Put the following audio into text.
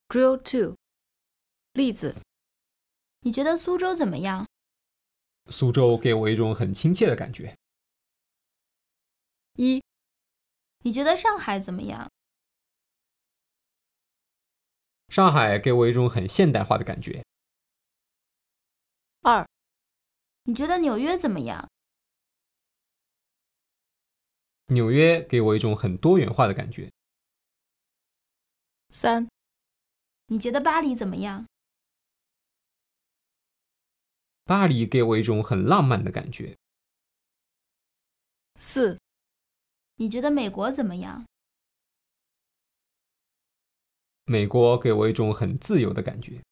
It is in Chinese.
Drill 2例子： 你觉得苏州怎么样？ 苏州给我一种很亲切的感觉。 1、 你觉得上海怎么样？ 上海给我一种很现代化的感觉。 2、 你觉得纽约怎么样？ 纽约给我一种很多元化的感觉。 3、 你觉得巴黎怎么样？ 巴黎给我一种很浪漫的感觉。 4、 你觉得美国怎么样？ 美国给我一种很自由的感觉。